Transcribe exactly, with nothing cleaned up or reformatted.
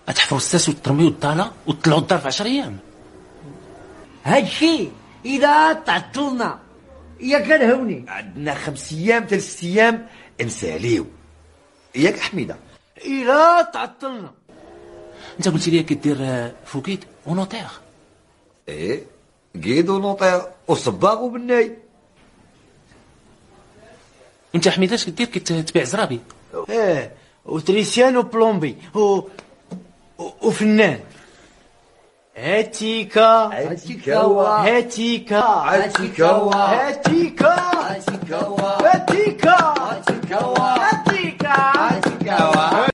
تحفروا الساس وترميوا الضاله وتطلعوا الدار في عشر ايام. هادشي اذا تعطلنا يا كان هوني. عندنا خمس ايام ثلاث ايام نساليو ياك حميده. اذا تعطلنا. انت قلت لي كدير فوكيت ونوطير. ايه قيد ونوطير وصباغ وبناي. انت حميده اش كدير؟ كتبيع زرابي. ايه وتريسيان وبلومبي و... وفنان. هاتيكا هاتيكا هاتيكا هاتيكا هاتيكا هاتيكا هاتيكا